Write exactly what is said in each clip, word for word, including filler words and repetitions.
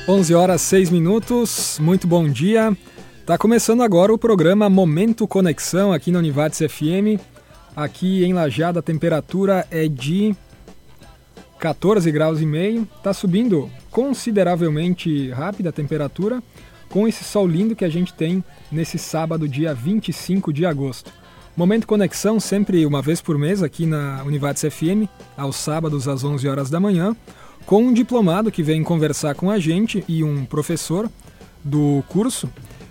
onze horas, seis minutos, muito bom dia. Tá começando agora o programa Momento Conexão aqui na Univates F M. Aqui em Lajeado a temperatura é de quatorze graus e meio. Tá subindo consideravelmente rápida a temperatura com esse sol lindo que a gente tem nesse sábado, dia vinte e cinco de agosto. Momento Conexão sempre uma vez por mês aqui na Univates F M, aos sábados às onze horas da manhã, com um diplomado que vem conversar com a gente e um professor do curso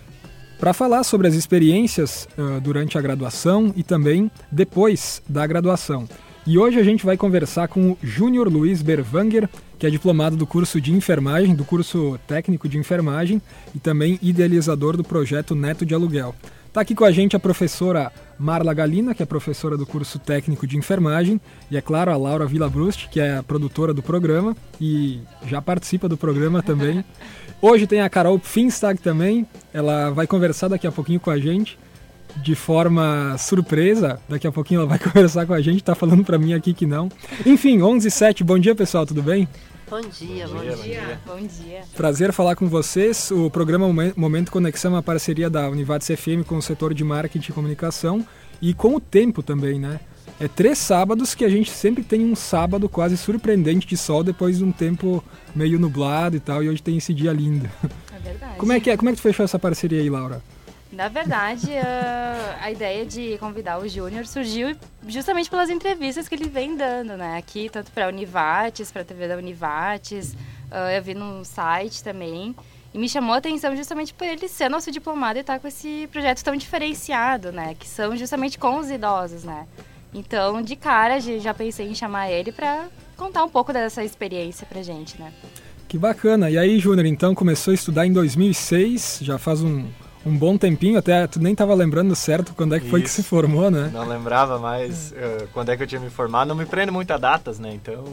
para falar sobre as experiências uh, durante a graduação e também depois da graduação. E hoje a gente vai conversar com o Júnior Luiz Berwanger, que é diplomado do curso de enfermagem, do curso técnico de enfermagem e também idealizador do projeto Neto de Aluguel. Está aqui com a gente a professora Marla Galina, que é professora do curso técnico de enfermagem, e é claro a Laura Villabrust, que é a produtora do programa e já participa do programa também. Hoje tem a Carol Finstag também, ela vai conversar daqui a pouquinho com a gente de forma surpresa, daqui a pouquinho ela vai conversar com a gente, tá falando para mim aqui que não. Enfim, onze e sete, bom dia pessoal, tudo bem? Bom dia, bom, bom dia, dia. Bom dia. Prazer falar com vocês. O programa Momento Conexão é uma parceria da Univates F M com o setor de marketing e comunicação e com o tempo também, né? É três sábados que a gente sempre tem um sábado quase surpreendente de sol depois de um tempo meio nublado e tal, e hoje tem esse dia lindo. É verdade. Como é que, é? Como é que tu fechou essa parceria aí, Laura? Na verdade, a, a ideia de convidar o Júnior surgiu justamente pelas entrevistas que ele vem dando, né? Aqui, tanto para a Univates, para a T V da Univates, uh, eu vi no site também. E me chamou a atenção justamente por ele ser nosso diplomado e estar com esse projeto tão diferenciado, né? Que são justamente com os idosos, né? Então, de cara, já pensei em chamar ele para contar um pouco dessa experiência pra gente, né? Que bacana! E aí, Júnior, então, começou a estudar em dois mil e seis, já faz um... Um bom tempinho, até tu nem estava lembrando certo quando é que foi Isso. que se formou, né? Não lembrava mais uh, quando é que eu tinha me formado. Não me prendo muito a datas, né? Então,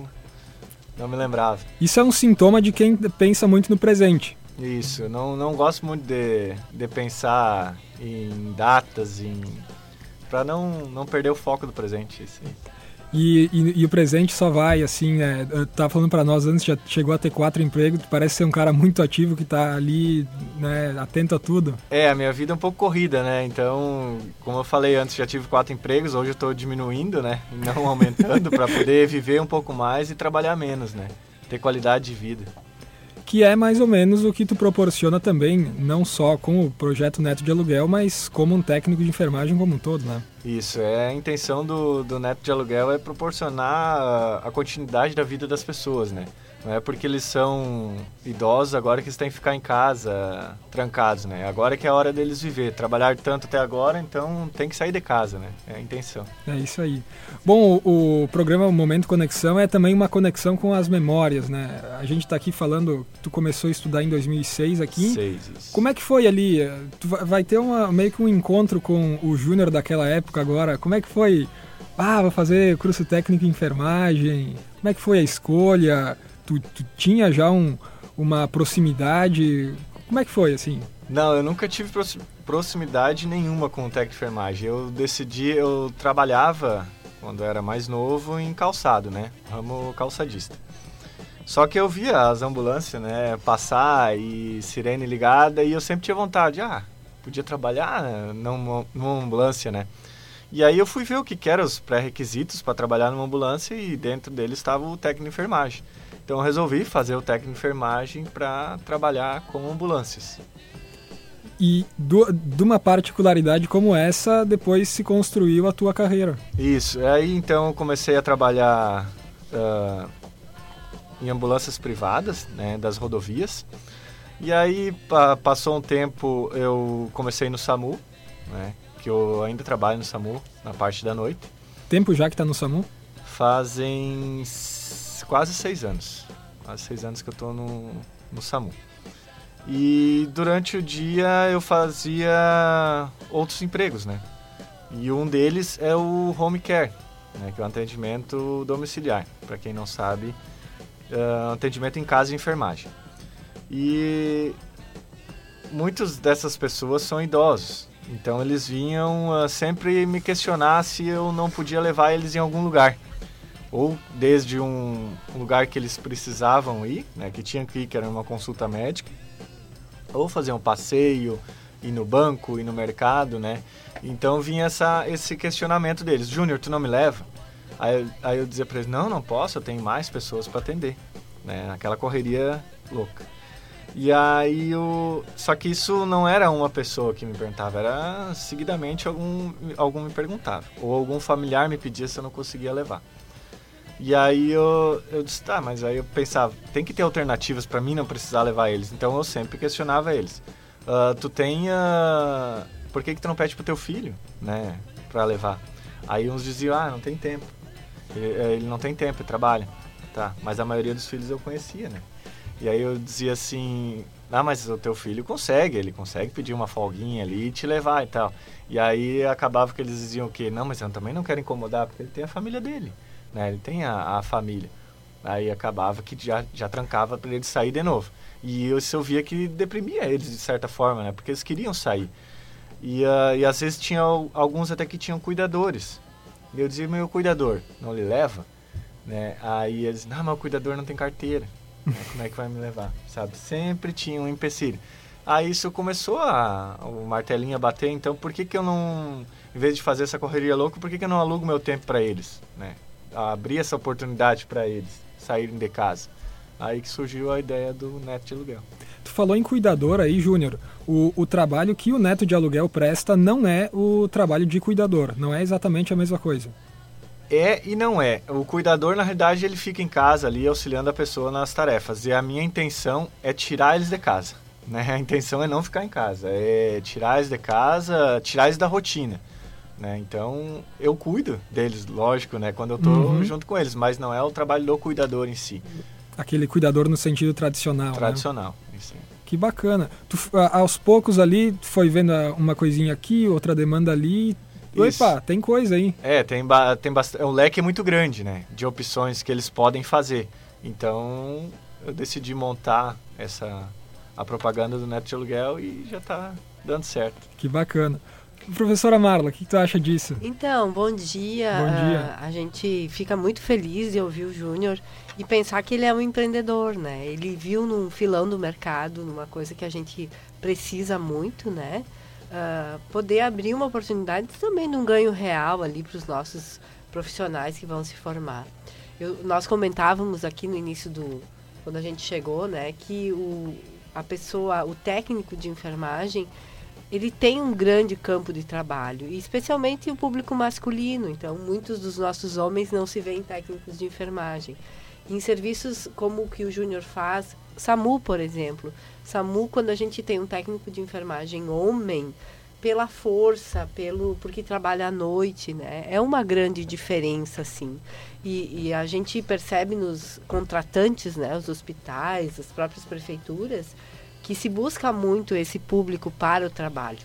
não me lembrava. Isso é um sintoma de quem pensa muito no presente. Isso, não, não gosto muito de, de pensar em datas, em... para não, não perder o foco do presente. Isso aí. E, e, e o presente só vai, assim, é, eu tava falando para nós antes, já chegou a ter quatro empregos, tu parece ser um cara muito ativo que tá ali, né, atento a tudo. É, a minha vida é um pouco corrida, né, então, como eu falei antes, já tive quatro empregos, hoje eu tô diminuindo, né, e não aumentando para poder viver um pouco mais e trabalhar menos, né, ter qualidade de vida. Que é mais ou menos o que tu proporciona também, não só com o projeto Neto de Aluguel, mas como um técnico de enfermagem como um todo, né? Isso, é a intenção do, do Neto de Aluguel é proporcionar a, a continuidade da vida das pessoas, né? Não é porque eles são idosos agora que eles têm que ficar em casa, trancados, né? Agora que é a hora deles viver, trabalhar tanto até agora, então tem que sair de casa, né? É a intenção. É isso aí. Bom, o, o programa Momento Conexão é também uma conexão com as memórias, né? A gente está aqui falando, tu começou a estudar em dois mil e seis aqui. Seis, isso. Como é que foi ali? Tu vai ter uma, meio que um encontro com o Júnior daquela época agora. Como é que foi? Ah, vou fazer curso técnico em enfermagem. Como é que foi a escolha? Tu, tu tinha já um, uma proximidade? Como é que foi, assim? Não, eu nunca tive proximidade nenhuma com o técnico de enfermagem. Eu decidi, eu trabalhava, quando eu era mais novo, em calçado, né? Ramo calçadista. Só que eu via as ambulâncias, né, passar e sirene ligada e eu sempre tinha vontade, ah, podia trabalhar numa, numa ambulância, né? E aí eu fui ver o que, que eram os pré-requisitos para trabalhar numa ambulância e dentro deles estava o técnico de enfermagem. Então eu resolvi fazer o técnico de enfermagem para trabalhar com ambulâncias. E do, de uma particularidade como essa, depois se construiu a tua carreira. Isso, aí então eu comecei a trabalhar uh, em ambulâncias privadas, né, das rodovias. E aí pa, passou um tempo, eu comecei no SAMU, né, que eu ainda trabalho no SAMU, na parte da noite. Tempo já que está no SAMU? Fazem quase seis anos. Quase seis anos que eu estou no, no SAMU. E durante o dia eu fazia outros empregos, né? E um deles é o home care, né? Que é o atendimento domiciliar. Para quem não sabe, é um atendimento em casa de enfermagem. E muitas dessas pessoas são idosos. Então eles vinham uh, sempre me questionar se eu não podia levar eles em algum lugar. ou desde um lugar que eles precisavam ir, né, que tinham que ir, que era uma consulta médica, ou fazer um passeio, ir no banco, ir no mercado, né? Então vinha essa, esse questionamento deles: Júnior, tu não me leva? Aí, aí eu dizia para eles: não, não posso, eu tenho mais pessoas para atender, né? Aquela correria louca. E aí, o... só que isso não era uma pessoa que me perguntava, era seguidamente algum, algum me perguntava. Ou algum familiar me pedia se eu não conseguia levar. E aí eu, eu disse, tá, mas aí eu pensava, tem que ter alternativas para mim não precisar levar eles. Então eu sempre questionava eles. Uh, tu tem... Uh... Por que que tu não pede pro teu filho, né, para levar? Aí uns diziam, ah, não tem tempo. Ele, ele não tem tempo, ele trabalha. Tá, mas a maioria dos filhos eu conhecia, né? E aí eu dizia assim, ah, mas o teu filho consegue, ele consegue pedir uma folguinha ali e te levar e tal. E aí acabava que eles diziam o quê? Não, mas eu também não quero incomodar, porque ele tem a família dele, né? Ele tem a, a família. Aí acabava que já, já trancava para ele sair de novo. E eu, eu via que deprimia eles de certa forma, né? Porque eles queriam sair. E, uh, e às vezes tinha alguns até que tinham cuidadores. E eu dizia, meu cuidador, não lhe leva? Né? Aí eles, não, mas o cuidador não tem carteira. Como é que vai me levar, sabe? Sempre tinha um empecilho. Aí isso começou a... o martelinho a bater, então por que que eu não... Em vez de fazer essa correria louca, por que que eu não alugo meu tempo para eles, né? Abrir essa oportunidade para eles saírem de casa. Aí que surgiu a ideia do neto de aluguel. Tu falou em cuidador aí, Júnior. O, o trabalho que o neto de aluguel presta não é o trabalho de cuidador. Não é exatamente a mesma coisa. É e não é. O cuidador, na realidade, ele fica em casa ali auxiliando a pessoa nas tarefas. E a minha intenção é tirar eles de casa, né? A intenção é não ficar em casa, é tirar eles de casa, tirar eles da rotina, né? Então, eu cuido deles, lógico, né? Quando eu tô uhum. junto com eles, mas não é o trabalho do cuidador em si. Aquele cuidador no sentido tradicional, Tradicional, né? Isso. Que bacana. Tu, aos poucos ali, tu foi vendo uma coisinha aqui, outra demanda ali... Opa, tem coisa aí. É, tem, tem bastante. O leque é muito grande, né? De opções que eles podem fazer. Então, eu decidi montar essa, a propaganda do neto de aluguel e já está dando certo. Que bacana. Professora Marla, o que, que tu acha disso? Então, bom dia. Bom dia. Uh, a gente fica muito feliz de ouvir o Júnior e pensar que ele é um empreendedor, né? Ele viu num filão do mercado, numa coisa que a gente precisa muito, né? Uh, poder abrir uma oportunidade também de um ganho real ali para os nossos profissionais que vão se formar. Eu, nós comentávamos aqui no início do... quando a gente chegou, né, que o, a pessoa, o técnico de enfermagem, ele tem um grande campo de trabalho, e especialmente o público masculino. Então, muitos dos nossos homens não se veem técnicos de enfermagem. Em serviços como o que o Júnior faz, SAMU, por exemplo. SAMU, quando a gente tem um técnico de enfermagem homem, pela força, pelo porque trabalha à noite, né? É uma grande diferença, sim. E, e a gente percebe nos contratantes, né? Os hospitais, as próprias prefeituras, que se busca muito esse público para o trabalho.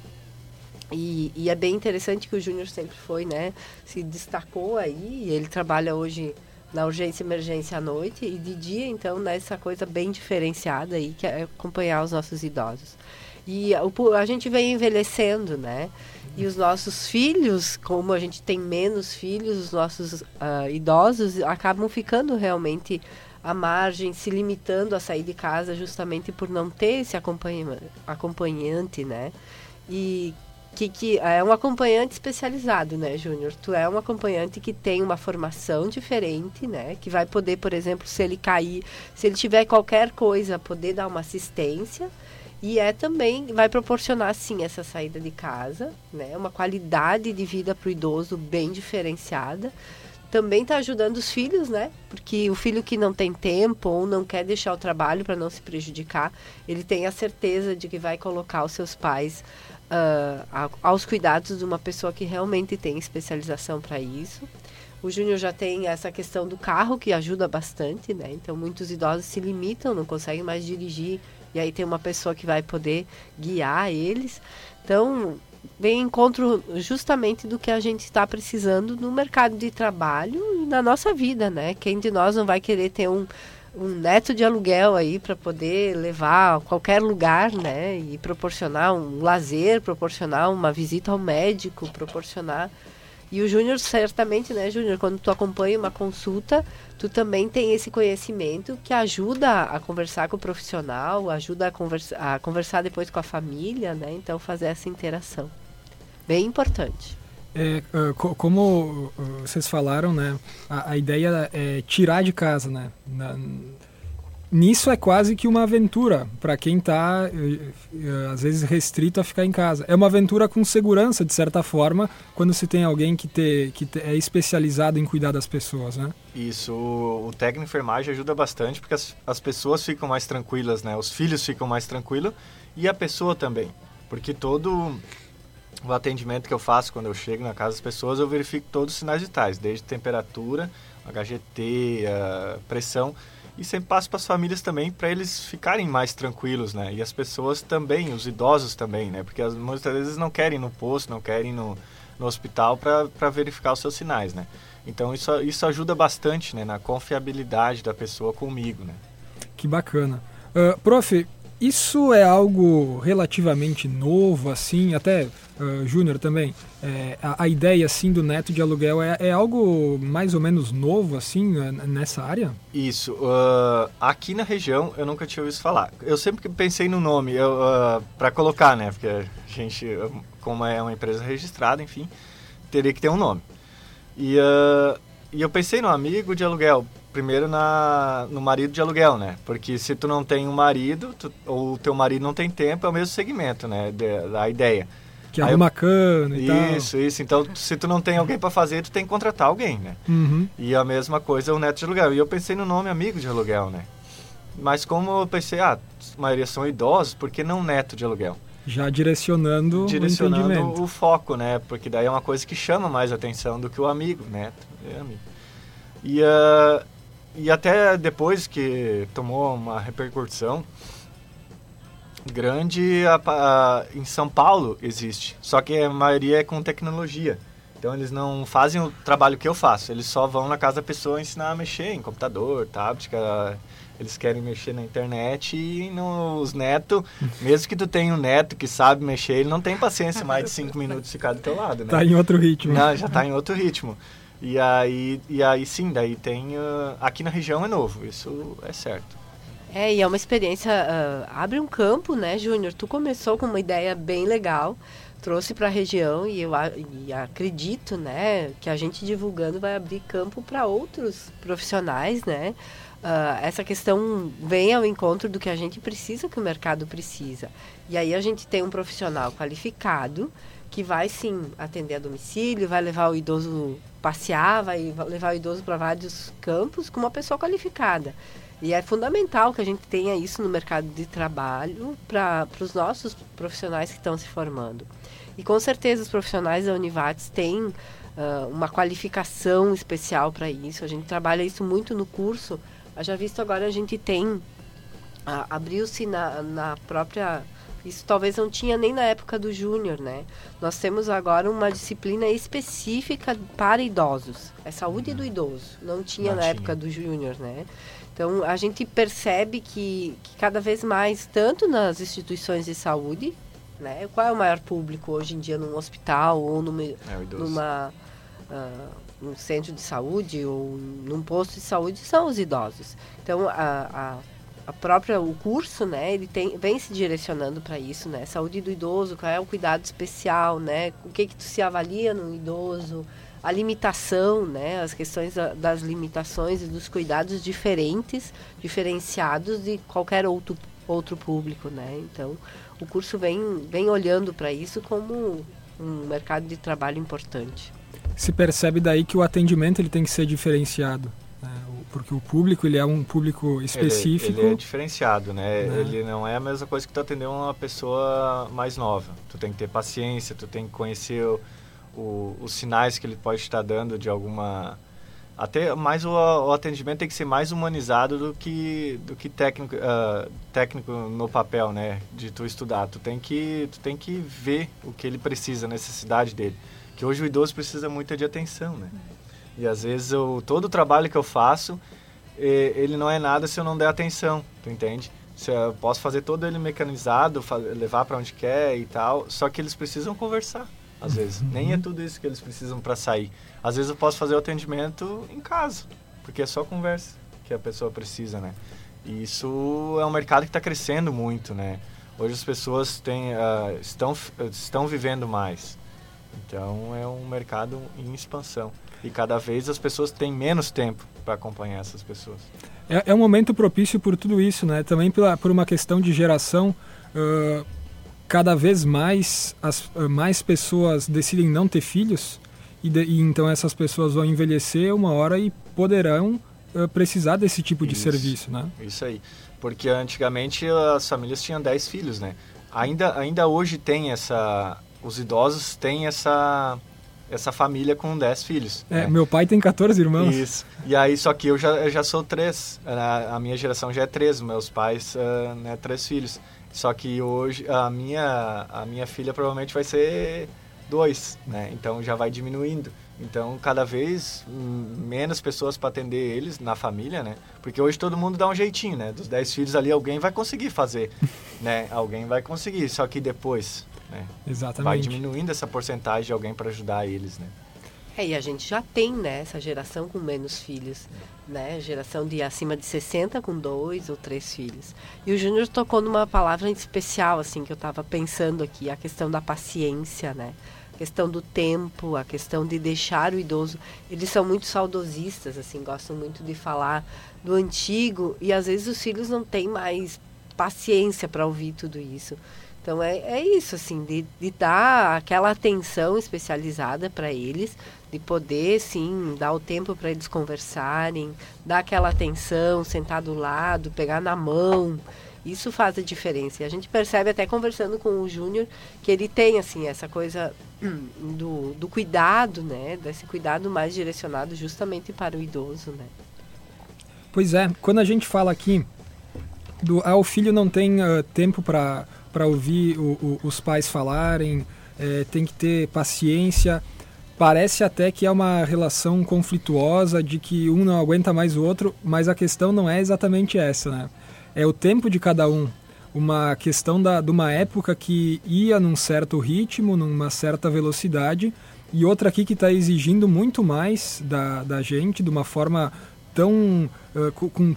E, e é bem interessante que o Júnior sempre foi, né? Se destacou aí, ele trabalha hoje na urgência e emergência à noite e de dia, então, nessa coisa bem diferenciada aí, que é acompanhar os nossos idosos. E a, a gente vem envelhecendo, né? E os nossos filhos, como a gente tem menos filhos, os nossos uh, idosos acabam ficando realmente à margem, se limitando a sair de casa justamente por não ter esse acompanha, acompanhante, né? E que, que é um acompanhante especializado, né, Júnior? Tu é um acompanhante que tem uma formação diferente, né? Que vai poder, por exemplo, se ele cair, se ele tiver qualquer coisa, poder dar uma assistência. E é também, vai proporcionar, sim, essa saída de casa, né? Uma qualidade de vida para o idoso bem diferenciada. Também está ajudando os filhos, né? Porque o filho que não tem tempo ou não quer deixar o trabalho para não se prejudicar, ele tem a certeza de que vai colocar os seus pais uh, aos cuidados de uma pessoa que realmente tem especialização para isso. O Júnior já tem essa questão do carro, que ajuda bastante, né? Então, muitos idosos se limitam, não conseguem mais dirigir, e aí tem uma pessoa que vai poder guiar eles. Então, vem em encontro justamente do que a gente está precisando no mercado de trabalho e na nossa vida, né? Quem de nós não vai querer ter um, um neto de aluguel aí para poder levar a qualquer lugar, né? E proporcionar um lazer, proporcionar uma visita ao médico, proporcionar... E o Júnior, certamente, né, Júnior, quando tu acompanha uma consulta, tu também tem esse conhecimento que ajuda a conversar com o profissional, ajuda a, conversa, a conversar depois com a família, né? Então, fazer essa interação. Bem importante. É, uh, como uh, vocês falaram, né, a, a ideia é tirar de casa, né? Na, nisso é quase que uma aventura para quem está, às vezes, restrito a ficar em casa. É uma aventura com segurança, de certa forma, quando se tem alguém que, te, que te, é especializado em cuidar das pessoas, né? Isso, o, o técnico de enfermagem ajuda bastante, porque as, as pessoas ficam mais tranquilas, né? Os filhos ficam mais tranquilos e a pessoa também. Porque todo o atendimento que eu faço quando eu chego na casa das pessoas, eu verifico todos os sinais vitais, desde temperatura, H G T, a pressão. E sempre passo para as famílias também, para eles ficarem mais tranquilos, né? E as pessoas também, os idosos também, né? Porque as, muitas vezes não querem ir no posto, não querem ir no, no hospital para verificar os seus sinais, né? Então isso, isso ajuda bastante, né? Na confiabilidade da pessoa comigo, né? Que bacana. Uh, prof, isso é algo relativamente novo, assim, até uh, Júnior também, é, a, a ideia, assim, do neto de aluguel é, é algo mais ou menos novo, assim, nessa área? Isso. Uh, aqui na região eu nunca tinha ouvido falar. Eu sempre pensei no nome uh, para colocar, né? Porque a gente, como é uma empresa registrada, enfim, teria que ter um nome. E, uh, e eu pensei no amigo de aluguel, primeiro na, no marido de aluguel, né? Porque se tu não tem um marido, tu, ou o teu marido não tem tempo, é o mesmo segmento, né? De, da ideia. Que é uma cana e tal. Isso, isso. Então, se tu não tem alguém para fazer, tu tem que contratar alguém, né? Uhum. E a mesma coisa o neto de aluguel. E eu pensei no nome amigo de aluguel, né? Mas como eu pensei, ah, a maioria são idosos, por que não neto de aluguel? Já direcionando, direcionando o entendimento. o foco, né? Porque daí é uma coisa que chama mais atenção do que o amigo, neto. É amigo. E, uh, e até depois que tomou uma repercussão grande, a, a, em São Paulo existe. Só que a maioria é com tecnologia. Então eles não fazem o trabalho que eu faço. Eles só vão na casa da pessoa ensinar a mexer em computador, tablet, que a, eles querem mexer na internet e não, os netos, mesmo que tu tenha um neto que sabe mexer, ele não tem paciência mais de cinco minutos ficar do teu lado, né? Tá em outro ritmo. Não, já tá em outro ritmo. E aí, e aí sim, daí tem... Uh, aqui na região é novo, isso é certo. É, e é uma experiência... Uh, abre um campo, né, Júnior? Tu começou com uma ideia bem legal, trouxe para a região e eu e acredito, né, que a gente divulgando vai abrir campo para outros profissionais, né? Uh, essa questão vem ao encontro do que a gente precisa, que o mercado precisa. E aí a gente tem um profissional qualificado que vai, sim, atender a domicílio, vai levar o idoso passear, vai levar o idoso para vários campos com uma pessoa qualificada. E é fundamental que a gente tenha isso no mercado de trabalho para os nossos profissionais que estão se formando. E com certeza os profissionais da Univates têm uh, uma qualificação especial para isso. A gente trabalha isso muito no curso. Já visto agora a gente tem, uh, abriu-se na, na própria... Isso talvez não tinha nem na época do Júnior, né? Nós temos agora uma disciplina específica para idosos. É saúde do idoso. Não tinha não na tinha. época do Júnior, né? Então, a gente percebe que, que cada vez mais, tanto nas instituições de saúde, né? Qual é o maior público hoje em dia num hospital ou numa, é numa, uh, num centro de saúde ou num posto de saúde? São os idosos. Então, a... a A própria, o curso, né, ele tem, vem se direcionando para isso, né, saúde do idoso, qual é o cuidado especial, né, o que que tu se avalia no idoso, a limitação, né, as questões da, das limitações e dos cuidados diferentes, diferenciados de qualquer outro, outro público, né, então o curso vem, vem olhando para isso como um mercado de trabalho importante. Se percebe daí que o atendimento ele tem que ser diferenciado. Porque o público, ele é um público específico. Ele, ele é diferenciado, né? né? Ele não é a mesma coisa que tu atender uma pessoa mais nova. Tu tem que ter paciência, tu tem que conhecer o, o, os sinais que ele pode estar dando de alguma... Até mais o, o atendimento tem que ser mais humanizado do que, do que técnico, uh, técnico no papel, né? De tu estudar. Tu tem, que, tu tem que ver o que ele precisa, a necessidade dele. Que hoje o idoso precisa muito de atenção, né? E às vezes eu, todo o trabalho que eu faço, ele não é nada se eu não der atenção, tu entende? Se eu posso fazer todo ele mecanizado, levar para onde quer e tal, só que eles precisam conversar. às vezes. Uhum. Nem é tudo isso que eles precisam para sair. Às vezes eu posso fazer o atendimento em casa, porque é só conversa que a pessoa precisa, né? E isso é um mercado que está crescendo muito, né? Hoje as pessoas têm, uh, estão, estão vivendo mais. Então é um mercado em expansão. E cada vez as pessoas têm menos tempo para acompanhar essas pessoas. É, é um momento propício por tudo isso, né? Também pela, por uma questão de geração. Uh, cada vez mais as uh, mais pessoas decidem não ter filhos. E, de, e então essas pessoas vão envelhecer uma hora e poderão uh, precisar desse tipo de Isso, serviço, né? Isso aí. Porque antigamente as famílias tinham dez filhos, né? Ainda, ainda hoje tem essa... Os idosos têm essa... essa família com dez filhos. É, né? Meu pai tem catorze irmãos. Isso. E aí, só que eu já, eu já sou três. A, a minha geração já é três. Meus pais, uh, né, três filhos. Só que hoje a minha, a minha filha provavelmente vai ser dois, né? Então já vai diminuindo. Então cada vez menos pessoas para atender eles na família, né? Porque hoje todo mundo dá um jeitinho, né? Dos dez filhos ali alguém vai conseguir fazer, né? Alguém vai conseguir, só que depois... né? Exatamente. Vai diminuindo essa porcentagem de alguém para ajudar eles, né? É, e a gente já tem, né, essa geração com menos filhos, né? Geração de acima de sessenta com dois ou três filhos. E o Júnior tocou numa palavra especial, assim, que eu estava pensando aqui, a questão da paciência, né? A questão do tempo, a questão de deixar o idoso. Eles são muito saudosistas, assim, gostam muito de falar do antigo e às vezes os filhos não têm mais paciência para ouvir tudo isso. Então, é, é isso, assim, de, de dar aquela atenção especializada para eles, de poder, sim, dar o tempo para eles conversarem, dar aquela atenção, sentar do lado, pegar na mão. Isso faz a diferença. E a gente percebe até conversando com o Júnior que ele tem, assim, essa coisa hum, do, do cuidado, né? Desse cuidado mais direcionado justamente para o idoso, né? Pois é, quando a gente fala aqui do ah, o filho não tem uh, tempo para para ouvir o, o, os pais falarem, é, tem que ter paciência. Parece até que é uma relação conflituosa, de que um não aguenta mais o outro, mas a questão não é exatamente essa, né? É o tempo de cada um. Uma questão da, de uma época que ia num certo ritmo, numa certa velocidade, e outra aqui que está exigindo muito mais da, da gente, de uma forma tão... Uh, com, com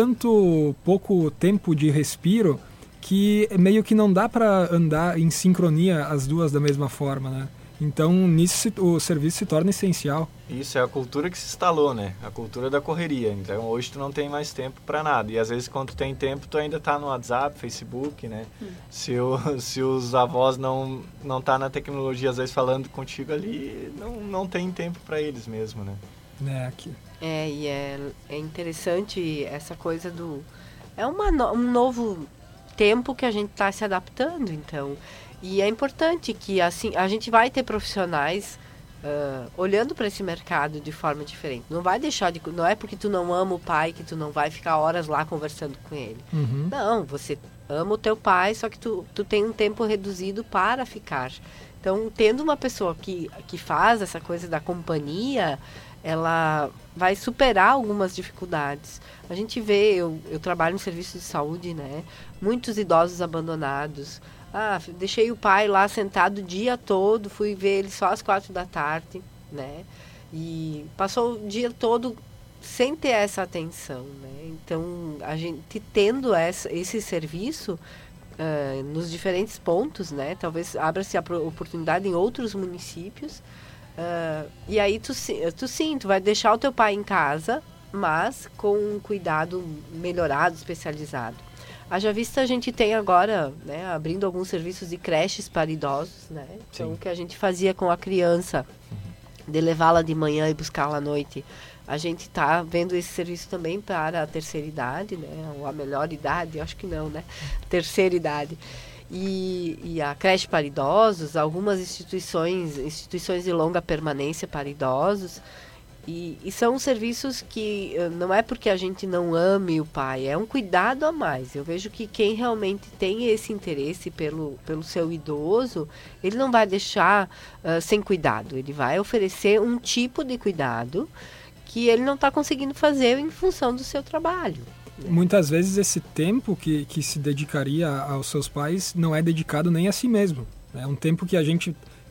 tanto pouco tempo de respiro, que meio que não dá para andar em sincronia as duas da mesma forma, né? Então, nisso o serviço se torna essencial. Isso é a cultura que se instalou, né? A cultura da correria. Então, hoje tu não tem mais tempo para nada. E às vezes, quando tu tem tempo, tu ainda tá no WhatsApp, Facebook, né? Hum. Se, o, se os avós não não tá na tecnologia, às vezes falando contigo ali, não, não tem tempo para eles mesmo, né? É, aqui. É, e é, é interessante essa coisa do... É uma no, um novo tempo que a gente está se adaptando, então. E é importante que, assim, a gente vai ter profissionais uh, olhando para esse mercado de forma diferente. Não vai deixar de... Não é porque tu não ama o pai que tu não vai ficar horas lá conversando com ele. Uhum. Não, você ama o teu pai, só que tu, tu tem um tempo reduzido para ficar. Então, tendo uma pessoa que, que faz essa coisa da companhia, ela vai superar algumas dificuldades. A gente vê, eu, eu trabalho no serviço de saúde, né? Muitos idosos abandonados. Ah, deixei o pai lá sentado o dia todo, fui ver ele só às quatro da tarde, né? E passou o dia todo sem ter essa atenção, né? Então, a gente tendo essa, esse serviço uh, nos diferentes pontos, né? Talvez abra-se a oportunidade em outros municípios. Uh, e aí, tu, tu sim, tu vai deixar o teu pai em casa, mas com um cuidado melhorado, especializado. Haja vista, a gente tem agora, né, abrindo alguns serviços de creches para idosos, né? Então, o que a gente fazia com a criança, de levá-la de manhã e buscá-la à noite, a gente está vendo esse serviço também para a terceira idade, né? Ou a melhor idade, acho que não, né? Terceira idade. E, e a creche para idosos, algumas instituições, instituições de longa permanência para idosos. E, e são serviços que não é porque a gente não ame o pai, é um cuidado a mais. Eu vejo que quem realmente tem esse interesse pelo, pelo seu idoso, ele não vai deixar uh, sem cuidado. Ele vai oferecer um tipo de cuidado que ele não está conseguindo fazer em função do seu trabalho. Né? Muitas vezes esse tempo que, que se dedicaria aos seus pais não é dedicado nem a si mesmo. É um tempo que a gente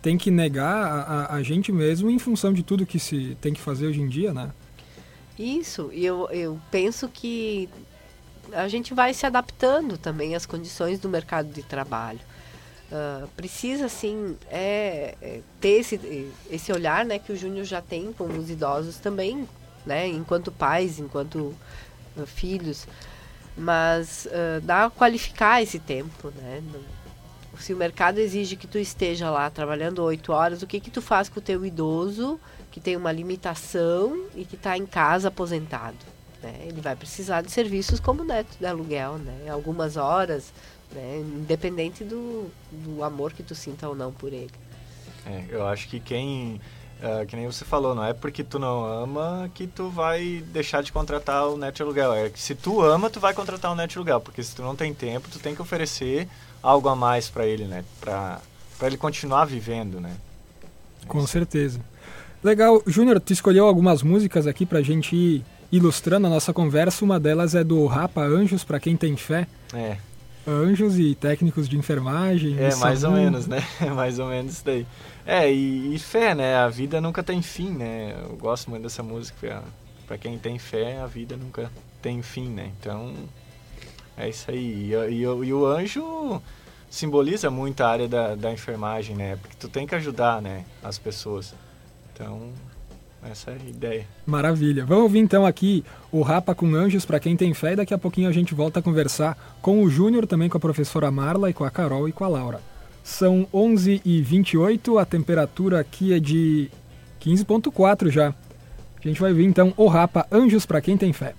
tem que negar a, a, a gente mesmo em função de tudo que se tem que fazer hoje em dia, né? Isso, e eu, eu penso que a gente vai se adaptando também às condições do mercado de trabalho. Uh, precisa, sim, é, é, ter esse, esse olhar, né, que o Júnior já tem com os idosos também, né, enquanto pais, enquanto uh, filhos, mas uh, dá a qualificar esse tempo, né? Se o mercado exige que tu esteja lá trabalhando oito horas, o que que tu faz com o teu idoso que tem uma limitação e que está em casa aposentado? Né? Ele vai precisar de serviços como neto de aluguel, né? Algumas horas, né? Independente do, do amor que tu sinta ou não por ele. É, eu acho que quem, uh, que nem você falou, não é porque tu não ama que tu vai deixar de contratar o neto de aluguel. É que se tu ama, tu vai contratar o neto de aluguel, porque se tu não tem tempo, tu tem que oferecer algo a mais para ele, né? Para para ele continuar vivendo, né? É Com isso. certeza. Legal. Júnior, tu escolheu algumas músicas aqui pra gente ir ilustrando a nossa conversa. Uma delas é do Rapa, Anjos, para quem tem fé. É. Anjos e técnicos de enfermagem. É, mais ou SAMU. menos, né? É mais ou menos isso daí. É, e, e fé, né? A vida nunca tem fim, né? Eu gosto muito dessa música. Para quem tem fé, a vida nunca tem fim, né? Então, é isso aí. E, e, e o anjo simboliza muito a área da, da enfermagem, né? Porque tu tem que ajudar, né, as pessoas. Então, essa é a ideia. Maravilha. Vamos ouvir então aqui o Rapa com Anjos para quem tem fé e daqui a pouquinho a gente volta a conversar com o Júnior, também com a professora Marla e com a Carol e com a Laura. São onze e vinte e oito, a temperatura aqui é de quinze ponto quatro já. A gente vai ver então o Rapa, Anjos para quem tem fé.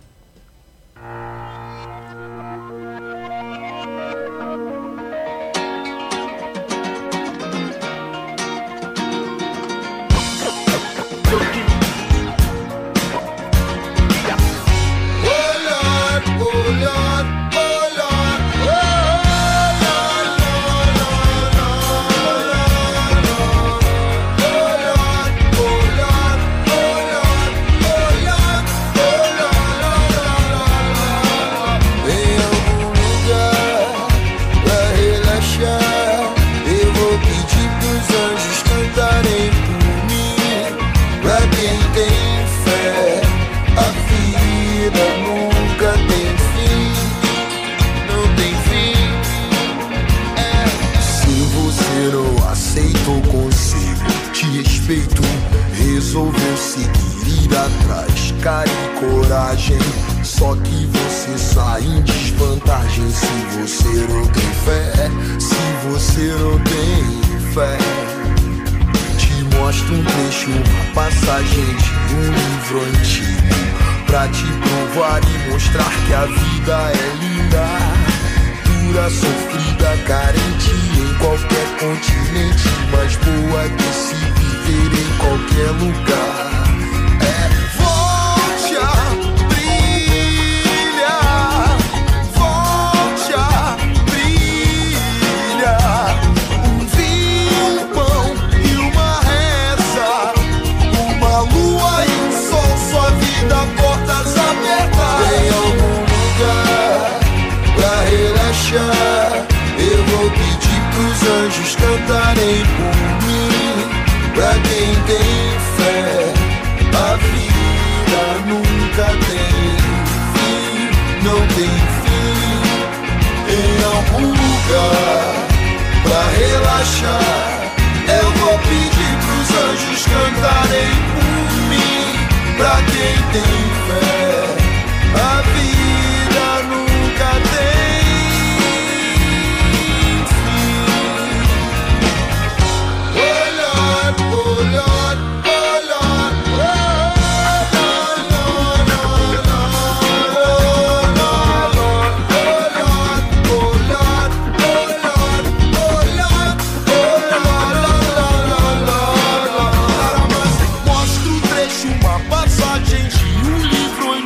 Resolveu seguir ir atrás, cara e coragem. Só que você sai em desvantagem se você não tem fé. Se você não tem fé. Te mostro um trecho, uma passagem de um livro antigo, pra te provar e mostrar que a vida é linda, dura, sofrida, carente em qualquer continente, mas boa de se viver em qualquer lugar. É, volte a brilhar, volte a brilhar. Um vinho, um pão e uma reza, uma lua e um sol, sua vida, portas abertas. Tem algum lugar pra relaxar, eu vou pedir pros anjos cantarem por mim. Pra quem tem fé, a vida nunca tem fim, não tem fim. Em algum lugar pra relaxar, eu vou pedir pros anjos cantarem por mim. Pra quem tem fé, a vida nunca tem mostra um trecho, uma passagem de um livro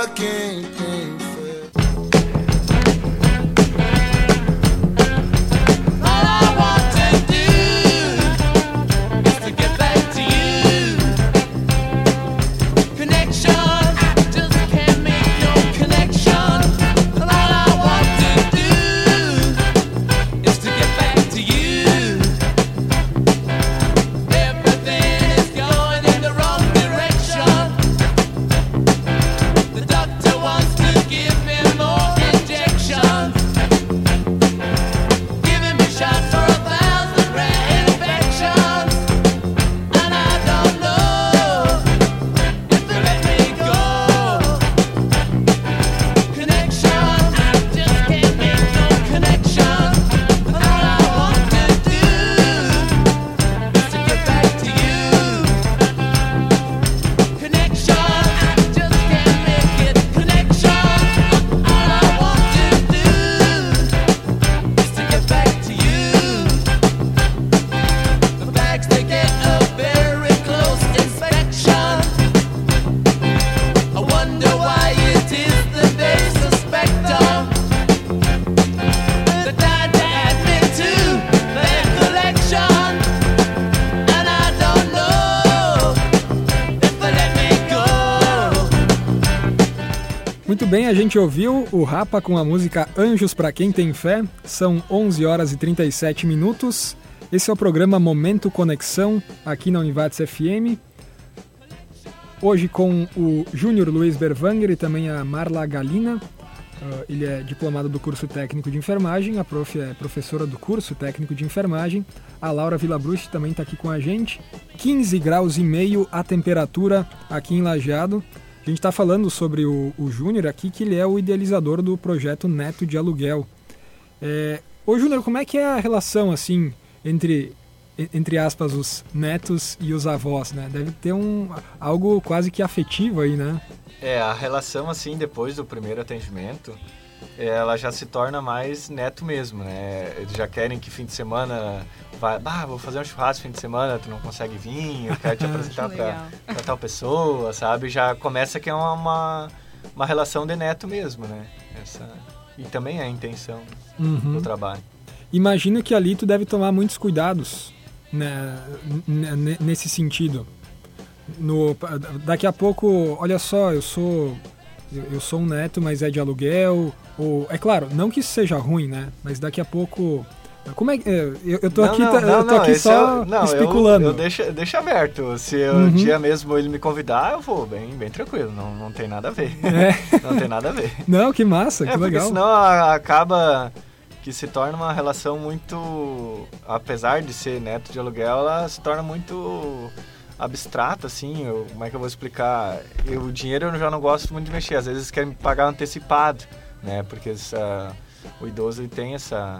pra quem tem fé. Muito bem, a gente ouviu o Rapa com a música Anjos Pra Quem Tem Fé. São onze horas e trinta e sete minutos. Esse é o programa Momento Conexão, aqui na Univates F M. Hoje com o Júnior Luiz Berwanger e também a Marla Galina. Uh, ele é diplomado do curso técnico de enfermagem, a prof é professora do curso técnico de enfermagem. A Laura Villabruch também está aqui com a gente. quinze graus e meio a temperatura aqui em Lajeado. A gente está falando sobre o, o Júnior aqui, que ele é o idealizador do projeto Neto de Aluguel. É, ô Júnior, como é que é a relação, assim, entre, entre aspas, os netos e os avós, né? Deve ter um, algo quase que afetivo aí, né? É, a relação, assim, depois do primeiro atendimento, ela já se torna mais neto mesmo, né? Eles já querem que fim de semana... Vai, bah, vou fazer um churrasco fim de semana, tu não consegue vir, eu quero te apresentar pra, pra tal pessoa, sabe? Já começa que é uma, uma, uma relação de neto mesmo, né? Essa, e também é a intenção uhum. do trabalho. Imagino que ali tu deve tomar muitos cuidados, né, nesse sentido. No, daqui a pouco, olha só, eu sou, eu, eu sou um neto, mas é de aluguel, ou, é claro, não que isso seja ruim, né? Mas daqui a pouco... Como é que... Eu, eu tô não, aqui, não, eu não, tô aqui não, só é, não, especulando. Eu, eu deixo, deixo aberto. Se o uhum. dia mesmo ele me convidar, eu vou bem, bem tranquilo. Não, não tem nada a ver. É. Não tem nada a ver. Não, que massa, é, que legal. Porque senão acaba que se torna uma relação muito... Apesar de ser neto de aluguel, ela se torna muito abstrata, assim. Eu, como é que eu vou explicar? Eu, o dinheiro eu já não gosto muito de mexer. Às vezes querem me pagar antecipado, né? Porque essa, o idoso ele tem essa...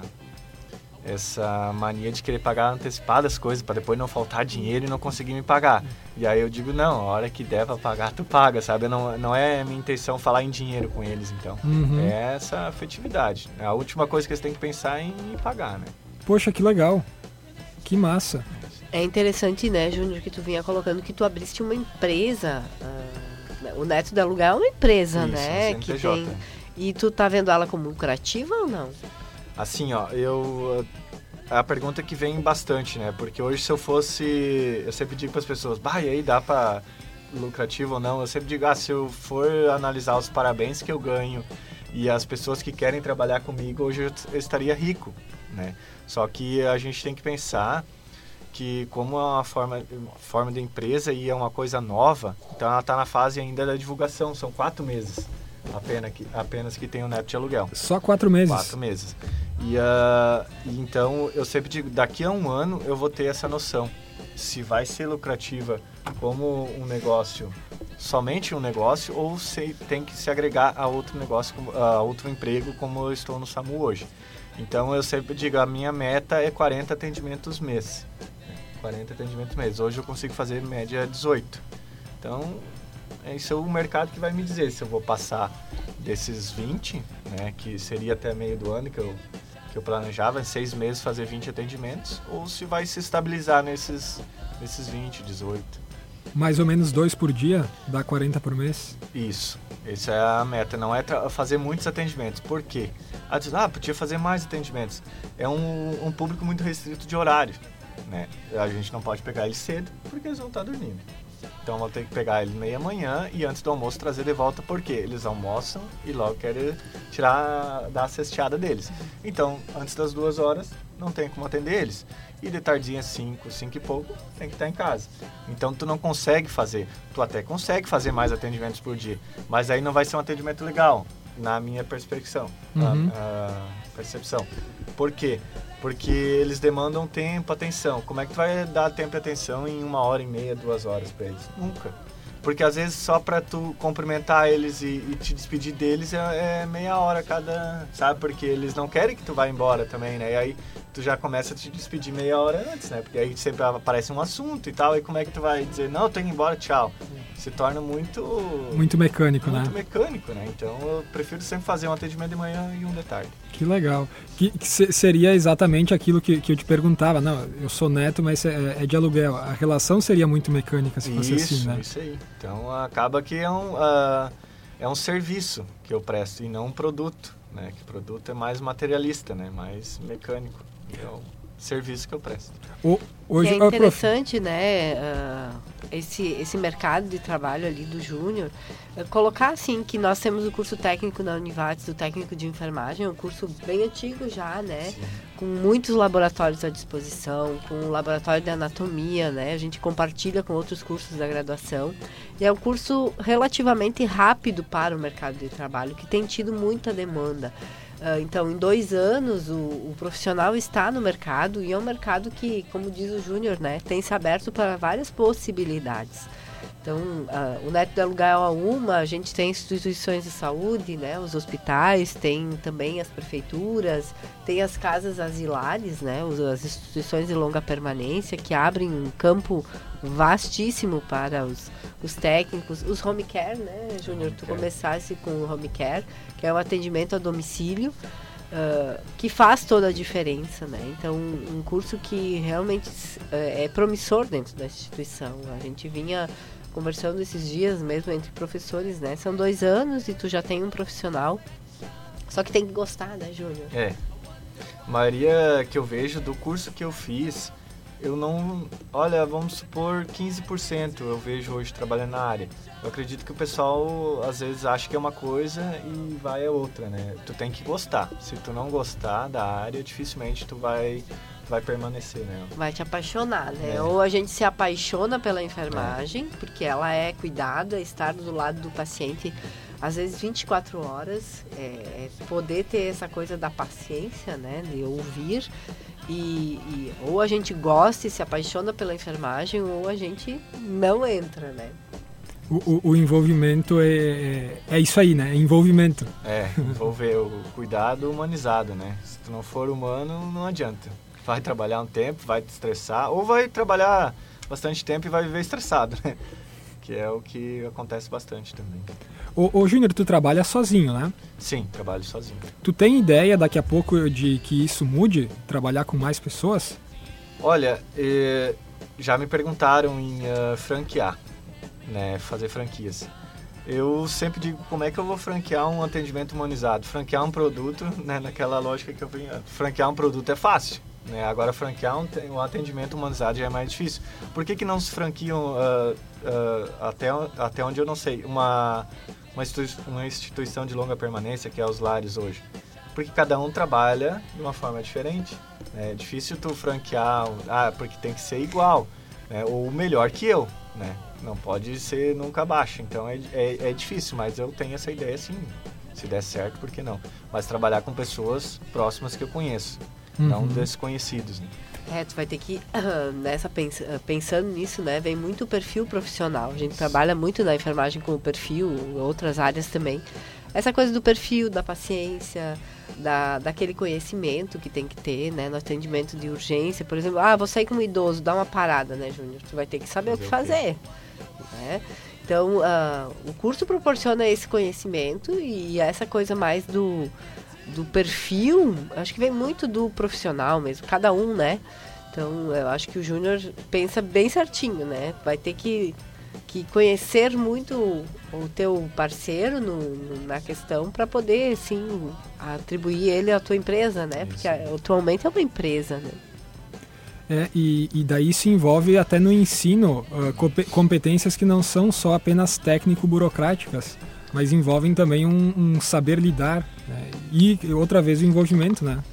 essa mania de querer pagar antecipado as coisas para depois não faltar dinheiro e não conseguir me pagar. E aí eu digo, não, a hora que der para pagar, tu paga, sabe? Não, não é minha intenção falar em dinheiro com eles, então. Uhum. É essa afetividade. A última coisa que eles têm que pensar é em pagar, né? Poxa, que legal. Que massa. É interessante, né, Júnior, que tu vinha colocando que tu abriste uma empresa. Uh, o Neto de Aluguel é uma empresa, isso, né? Que tem... E tu tá vendo ela como lucrativa ou não? Assim, ó, eu... É a pergunta que vem bastante, né? Porque hoje se eu fosse... Eu sempre digo para as pessoas, bah, e aí dá para lucrativo ou não? Eu sempre digo, ah, se eu for analisar os parabéns que eu ganho e as pessoas que querem trabalhar comigo, hoje eu estaria rico, né? Só que a gente tem que pensar que como é uma forma, forma de empresa e é uma coisa nova, então ela está na fase ainda da divulgação, são quatro meses. Apenas que, apenas que tem o Neto de Aluguel. Só quatro meses? Quatro meses. E, uh, e então, eu sempre digo, daqui a um ano eu vou ter essa noção. Se vai ser lucrativa como um negócio, somente um negócio, ou se tem que se agregar a outro negócio, a outro emprego, como eu estou no SAMU hoje. Então, eu sempre digo, a minha meta é quarenta atendimentos mês. quarenta atendimentos mês. Hoje eu consigo fazer média dezoito. Então... esse é o mercado que vai me dizer se eu vou passar desses vinte, né, que seria até meio do ano que eu, que eu planejava, em seis meses fazer vinte atendimentos, ou se vai se estabilizar nesses, nesses vinte, dezoito. Mais ou menos dois por dia, dá quarenta por mês? Isso, essa é a meta, não é tra- fazer muitos atendimentos. Por quê? Ah, diz, ah, podia fazer mais atendimentos. É um, um público muito restrito de horário, né? A gente não pode pegar eles cedo, porque eles vão estar dormindo. Então, vou ter que pegar eles meia-manhã e antes do almoço trazer de volta, porque eles almoçam e logo querem tirar, dar a cesteada deles. Então, antes das duas horas, não tem como atender eles. E de tardinha, cinco, cinco e pouco, tem que estar em casa. Então, tu não consegue fazer. Tu até consegue fazer mais atendimentos por dia, mas aí não vai ser um atendimento legal, na minha perspectiva. Uhum. A, a percepção. Por quê? Porque eles demandam tempo, atenção. Como é que tu vai dar tempo e atenção em uma hora e meia, duas horas para eles? Nunca. Porque às vezes só para tu cumprimentar eles e, e te despedir deles é, é meia hora cada, sabe? Porque eles não querem que tu vá embora também, né? E aí tu já começa a te despedir meia hora antes, né? Porque aí sempre aparece um assunto e tal, e como é que tu vai dizer, não, eu tenho que ir embora, tchau. Se torna muito... Muito mecânico, muito né? Muito mecânico, né? Então eu prefiro sempre fazer um atendimento de manhã e um de tarde. Que legal. Que, que se, seria exatamente aquilo que, que eu te perguntava. Não, eu sou neto, mas é, é de aluguel. A relação seria muito mecânica se fosse isso, assim, né? Isso aí. Então acaba que é um, uh, é um serviço que eu presto e não um produto, né? Que produto é mais materialista, né? Mais mecânico. É um serviço que eu presto. O, hoje, e é interessante, né, uh, esse, esse mercado de trabalho ali do Júnior, uh, colocar assim que nós temos o curso técnico na Univates, do técnico de enfermagem, é um curso bem antigo já, né, Sim. com muitos laboratórios à disposição, com um laboratório de anatomia, né, a gente compartilha com outros cursos da graduação, e é um curso relativamente rápido para o mercado de trabalho, que tem tido muita demanda. Então, em dois anos, o, o profissional está no mercado e é um mercado que, como diz o Júnior, né, tem se aberto para várias possibilidades. Então, uh, o Neto de Aluguel é uma, a gente tem instituições de saúde, né, os hospitais, tem também as prefeituras, tem as casas asilares, né, as instituições de longa permanência, que abrem um campo vastíssimo para os, os técnicos, os home care, né, Júnior, tu começasse com o home care, que é um atendimento a domicílio, uh, que faz toda a diferença, né, então um curso que realmente uh, é promissor dentro da instituição. A gente vinha conversando esses dias mesmo entre professores, né, são dois anos e tu já tem um profissional, só que tem que gostar, né, Júnior? É, a maioria que eu vejo do curso que eu fiz, eu não, olha, vamos supor quinze por cento eu vejo hoje trabalhando na área. Eu acredito que o pessoal às vezes acha que é uma coisa e vai a outra, né? Tu tem que gostar. Se tu não gostar da área, dificilmente tu vai, tu vai permanecer, né? Vai te apaixonar, né? É. Ou a gente se apaixona pela enfermagem, é. porque ela é cuidado, é estar do lado do paciente às vezes vinte e quatro horas, é, é poder ter essa coisa da paciência, né? De ouvir. E, e ou a gente gosta e se apaixona pela enfermagem ou a gente não entra, né? O, o, o envolvimento é, é, é isso aí, né? É envolvimento. É, envolver o cuidado humanizado, né? Se tu não for humano, não adianta. Vai trabalhar um tempo, vai te estressar, ou vai trabalhar bastante tempo e vai viver estressado, né? Que é o que acontece bastante também. Ô, ô Júnior, tu trabalha sozinho, né? Sim, trabalho sozinho. Tu tem ideia daqui a pouco de que isso mude? Trabalhar com mais pessoas? Olha, eh, já me perguntaram em uh, franquear, né? Fazer franquias. Eu sempre digo, como é que eu vou franquear um atendimento humanizado? Franquear um produto, né? Naquela lógica que eu venho... Franquear um produto é fácil, né? Agora, franquear um, um atendimento humanizado já é mais difícil. Por que que não se franquiam, uh, uh, até, até onde eu não sei, uma... Uma, instituição, uma instituição de longa permanência, que é os lares hoje. Porque cada um trabalha de uma forma diferente. É difícil tu franquear, ah, porque tem que ser igual, né? Ou melhor que eu, né? Não pode ser nunca abaixo. Então é, é, é difícil, mas eu tenho essa ideia sim. Se der certo, por que não? Mas trabalhar com pessoas próximas que eu conheço, uhum. não desconhecidos, né? É, tu vai ter que, nessa, pensando nisso, né, vem muito o perfil profissional. A gente trabalha muito na enfermagem com o perfil, outras áreas também. Essa coisa do perfil, da paciência, da, daquele conhecimento que tem que ter, né, no atendimento de urgência. Por exemplo, ah, vou sair com um idoso, dá uma parada, né, Júnior? Tu vai ter que saber fazer o que fazer, né? Então, uh, o curso proporciona esse conhecimento e essa coisa mais do... do perfil, acho que vem muito do profissional mesmo, cada um, né? Então, eu acho que o Júnior pensa bem certinho, né? Vai ter que que conhecer muito o, o teu parceiro no, no, na questão para poder, sim, atribuir ele à tua empresa, né? Porque atualmente é uma empresa, né? É, e, e daí se envolve até no ensino uh, competências que não são só apenas técnico-burocráticas, mas envolvem também um, um saber lidar, né? E outra vez o envolvimento, né?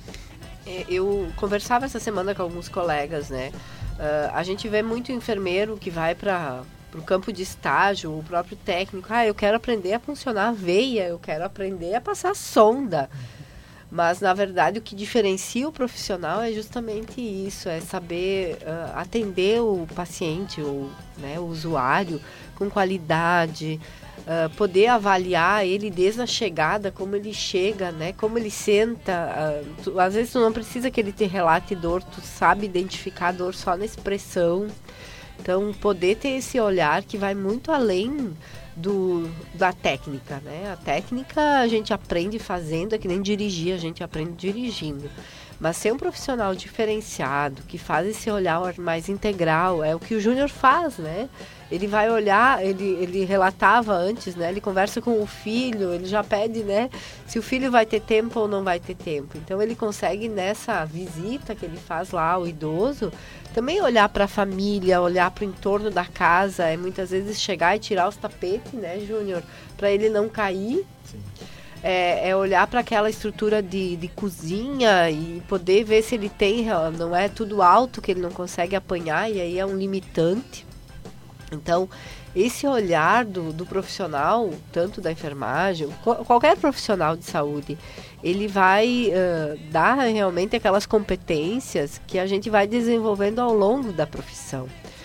Eu conversava essa semana com alguns colegas, né? Uh, a gente vê muito enfermeiro que vai para o campo de estágio, o próprio técnico. Ah, eu quero aprender a funcionar a veia, eu quero aprender a passar sonda. Mas, na verdade, o que diferencia o profissional é justamente isso, é saber uh, atender o paciente, o, né, o usuário, com qualidade, uh, poder avaliar ele desde a chegada, como ele chega, né, como ele senta. Uh, tu, às vezes, tu não precisa que ele te relate dor, tu sabe identificar a dor só na expressão. Então, poder ter esse olhar que vai muito além do, da técnica, né? A técnica a gente aprende fazendo, é que nem dirigir, a gente aprende dirigindo. Mas ser um profissional diferenciado, que faz esse olhar mais integral, é o que o Júnior faz, né? Ele vai olhar, ele, ele relatava antes, né? Ele conversa com o filho, ele já pede, né? Se o filho vai ter tempo ou não vai ter tempo. Então, ele consegue, nessa visita que ele faz lá ao idoso, também olhar para a família, olhar para o entorno da casa, é muitas vezes chegar e tirar os tapetes, né, Júnior? Para ele não cair. Sim. É, é olhar para aquela estrutura de, de cozinha e poder ver se ele tem, não é tudo alto que ele não consegue apanhar, e aí é um limitante. Então, esse olhar do, do profissional, tanto da enfermagem, qualquer profissional de saúde, ele vai uh, dar realmente aquelas competências que a gente vai desenvolvendo ao longo da profissão.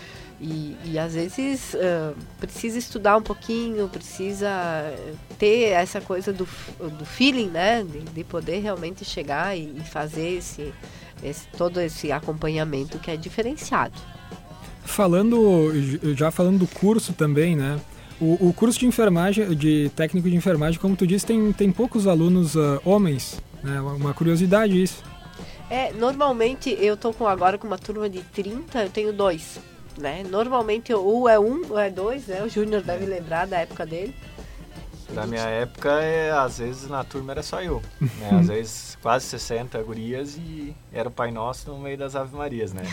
E, e às vezes uh, precisa estudar um pouquinho, precisa ter essa coisa do, do feeling, né? De, de poder realmente chegar e, e fazer esse, esse, todo esse acompanhamento que é diferenciado. Falando, já falando do curso também, né? O, o curso de enfermagem, de técnico de enfermagem, como tu disse, tem, tem poucos alunos uh, homens, né? Uma curiosidade isso. É, normalmente eu tô com, agora com uma turma de trinta, eu tenho dois, né? Normalmente ou é um ou é dois, né? O Júnior deve lembrar da época dele. Na minha época, é, às vezes na turma era só eu, né? Às vezes quase sessenta gurias e era o Pai Nosso no meio das Ave Marias, né?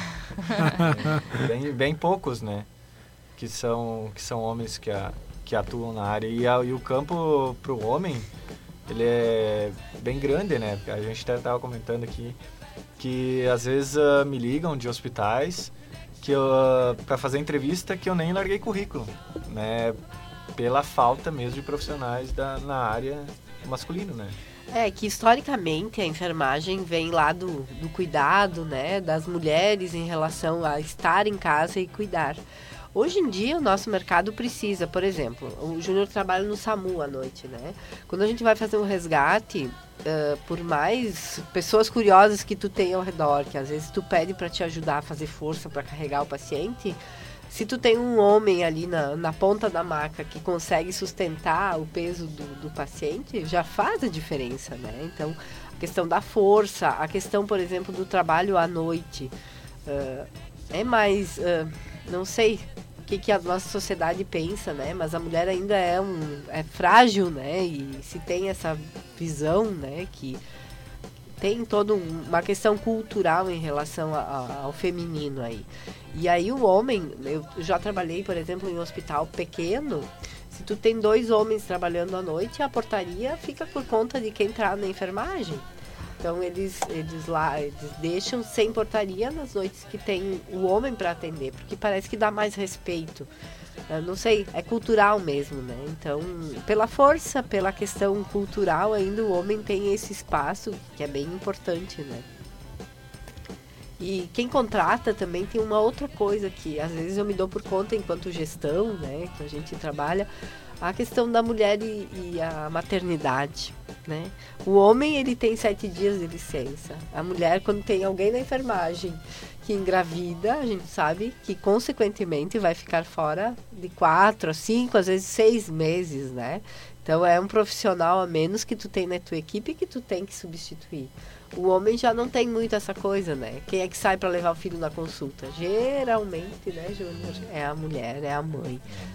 é, bem, bem poucos, né? Que são, que são homens que, a, que atuam na área. E, a, e o campo para o homem, ele é bem grande, né? A gente até estava comentando aqui que às vezes uh, me ligam de hospitais que uh, para fazer entrevista que eu nem larguei currículo, né? Pela falta mesmo de profissionais da, na área masculina, né? É, que historicamente a enfermagem vem lá do, do cuidado, né, das mulheres em relação a estar em casa e cuidar. Hoje em dia o nosso mercado precisa, por exemplo, o Júnior trabalha no SAMU à noite, né? Quando a gente vai fazer um resgate, uh, por mais pessoas curiosas que tu tem ao redor, que às vezes tu pede para te ajudar a fazer força para carregar o paciente, se tu tem um homem ali na, na ponta da maca que consegue sustentar o peso do, do paciente, já faz a diferença, né? Então, a questão da força, a questão, por exemplo, do trabalho à noite, uh, é mais, uh, não sei o que, que a nossa sociedade pensa, né? Mas a mulher ainda é, um, é frágil, né? E se tem essa visão, né, que tem toda um, uma questão cultural em relação a, a, ao feminino aí. E aí o homem, eu já trabalhei, por exemplo, em um hospital pequeno, se tu tem dois homens trabalhando à noite, a portaria fica por conta de quem está na enfermagem. Então eles, eles lá eles deixam sem portaria nas noites que tem o homem para atender, porque parece que dá mais respeito. Eu não sei, é cultural mesmo, né? Então, pela força, pela questão cultural, ainda o homem tem esse espaço que é bem importante, né? E quem contrata também tem uma outra coisa que às vezes eu me dou por conta enquanto gestão, né? Que a gente trabalha, a questão da mulher e, e a maternidade, né? O homem, ele tem sete dias de licença. A mulher, quando tem alguém na enfermagem que engravida, a gente sabe que consequentemente vai ficar fora de quatro a cinco, às vezes seis meses, né? Então é um profissional a menos que tu tem na tua equipe que tu tem que substituir. O homem já não tem muito essa coisa, né? Quem é que sai para levar o filho na consulta? Geralmente, né, Júnior? É a mulher, é a mãe.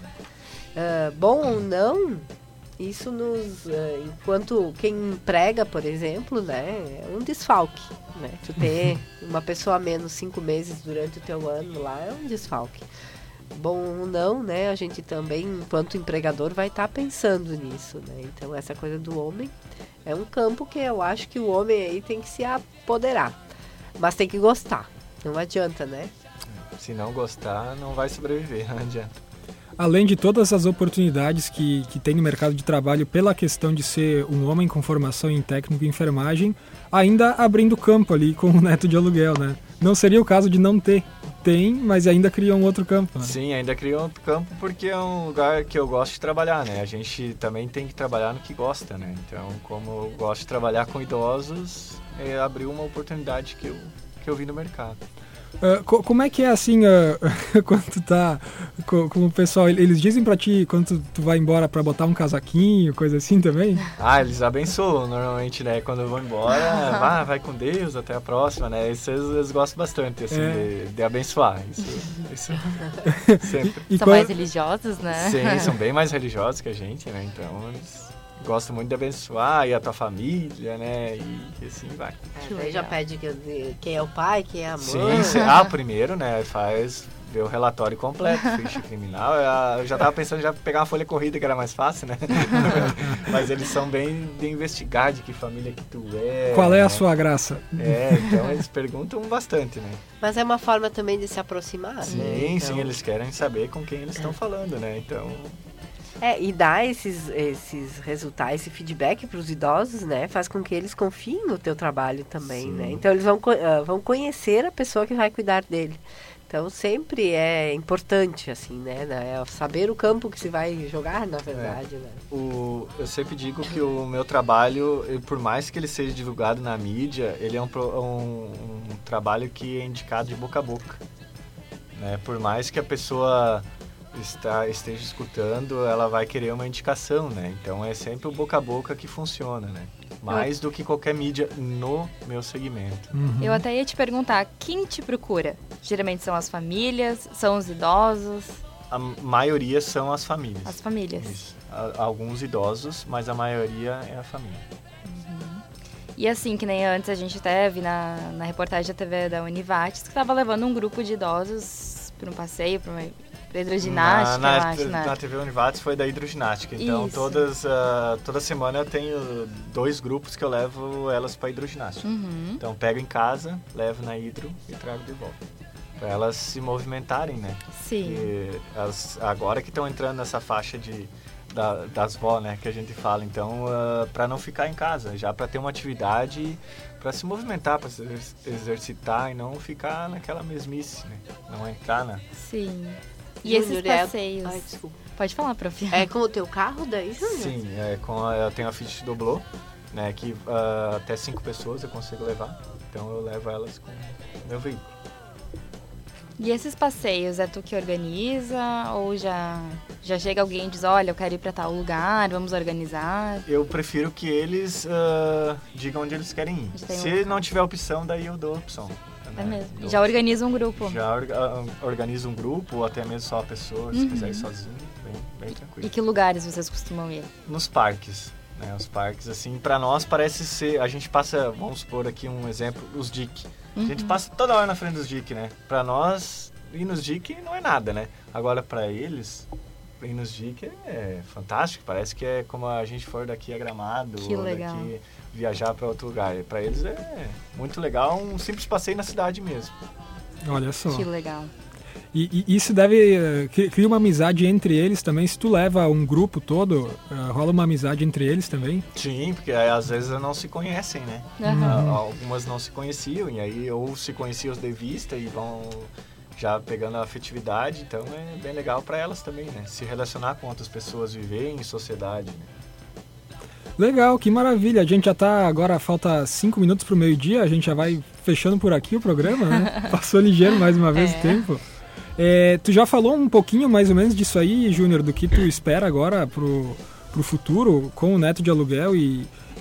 Uh, bom ou não, isso nos... Uh, enquanto quem emprega, por exemplo, né? É um desfalque, né? Tu ter uma pessoa a menos cinco meses durante o teu ano lá é um desfalque. Bom ou não, né? A gente também, enquanto empregador, vai estar tá pensando nisso, né? Então, essa coisa do homem é um campo que eu acho que o homem aí tem que se apoderar. Mas tem que gostar. Não adianta, né? Se não gostar, não vai sobreviver, não adianta. Além de todas as oportunidades que, que tem no mercado de trabalho pela questão de ser um homem com formação em técnico e enfermagem, ainda abrindo campo ali com o neto de aluguel, né? Não seria o caso de não ter. Tem, mas ainda cria um outro campo, né? Sim, ainda cria um outro campo porque é um lugar que eu gosto de trabalhar, né? A gente também tem que trabalhar no que gosta, né? Então, como eu gosto de trabalhar com idosos, é, abriu uma oportunidade que eu, que eu vi no mercado. Uh, co- como é que é assim, uh, quando tu tá com, com o pessoal, eles dizem pra ti quando tu, tu vai embora pra botar um casaquinho, coisa assim também? Ah, eles abençoam normalmente, né? Quando eu vou embora, vá, vai com Deus, até a próxima, né? Isso eles, eles gostam bastante, assim, É. de, de abençoar. Isso, isso sempre. E São qual- mais religiosos, né? Sim, são bem mais religiosos que a gente, né? Então, eles gostam muito de abençoar e a tua família, né? E assim vai. É, Que daí já legal. pede que- quem é o pai, quem é a mãe. Sim, cê- ah, primeiro, né, faz ver o relatório completo, ficha criminal. Eu eu já tava pensando em já pegar uma folha corrida, que era mais fácil, né? Mas eles são bem de investigar de que família que tu é. Qual é a né? sua graça? É, então eles perguntam bastante, né? Mas é uma forma também de se aproximar, Sim, né? Então, sim, eles querem saber com quem eles estão falando, né? Então, É, e dar esses, esses resultados, esse feedback para os idosos, né? Faz com que eles confiem no teu trabalho também, Sim. né? Então, eles vão, co- ah, vão conhecer a pessoa que vai cuidar dele. Então, sempre é importante, assim, né? É saber o campo que se vai jogar, na verdade, né? o, eu sempre digo que o meu trabalho, ele, por mais que ele seja divulgado na mídia, ele é um, pro- um, um trabalho que é indicado de boca a boca. Né? Por mais que a pessoa está, esteja escutando, ela vai querer uma indicação, né? Então é sempre o boca a boca que funciona, né? Mais do que qualquer mídia no meu segmento. Uhum. Eu até ia te perguntar, quem te procura? Geralmente são as famílias, são os idosos, A maioria são as famílias. as famílias. Isso. A- Alguns idosos, mas a maioria é a família. E assim, que nem antes a gente até vi na, na reportagem da T V da Univates, que estava levando um grupo de idosos para um passeio, para uma pra hidroginástica, na, eu na, acho, né? na T V Univates foi da hidroginástica. Então Isso. todas, ah, toda semana eu tenho dois grupos que eu levo elas para hidroginástica. Uhum. Então pego em casa, levo na hidro e trago de volta. Para elas se movimentarem, né? Sim. E elas, agora que estão entrando nessa faixa de, da, das vó, né? Que a gente fala. Então, para não ficar em casa, já para ter uma atividade, para se movimentar, para se exer- exercitar e não ficar naquela mesmice, né? Não entrar na... Sim. E esses Júnior, é- passeios? Ai, desculpa. Pode falar, prof. É com o teu carro daí, Júnior? Sim, é, com a, eu tenho a Fit Doblô, né? Que ah, até cinco pessoas eu consigo levar. Então eu levo elas com o meu veículo. E esses passeios, é tu que organiza ou já, já chega alguém e diz, olha, eu quero ir pra tal lugar, vamos organizar? Eu prefiro que eles ah, digam onde eles querem ir. Já tem Se um- não tiver opção, daí eu dou a opção. É né? mesmo. Dou Já organiza um grupo. Já orga- ah, organiza um grupo, ou até mesmo só a pessoa, se Uhum. quiser ir sozinho, bem, bem E tranquilo. que lugares vocês costumam ir? Nos parques, né? Os parques, assim, pra nós parece ser... A gente passa, vamos supor aqui um exemplo, os D I C. A gente Uhum. passa toda hora na frente dos D I C, né? Pra nós, ir nos D I C não é nada, né? Agora, pra eles, ir nos D I C é fantástico. Parece que é como a gente for daqui a Gramado, Que ou legal. daqui viajar pra outro lugar. Pra eles é muito legal, um simples passeio na cidade mesmo. Olha só. Que legal. E, e isso deve eh, cri- cria uma amizade entre eles também. Se tu leva um grupo todo, eh, rola uma amizade entre eles também. Sim, porque aí, às vezes não se conhecem, né? Aham. Ah, Algumas não se conheciam, e aí ou se conheciam de vista e vão já pegando a afetividade, então é bem legal para elas também, né? Se relacionar com outras pessoas, viver em sociedade, né? Legal, que maravilha. A gente já tá agora, falta cinco minutos pro meio-dia, a gente já vai fechando por aqui o programa, né? Passou ligeiro mais uma vez É. o tempo. É, tu já falou um pouquinho mais ou menos disso aí, Júnior, do que tu espera agora pro, pro futuro com o neto de aluguel e,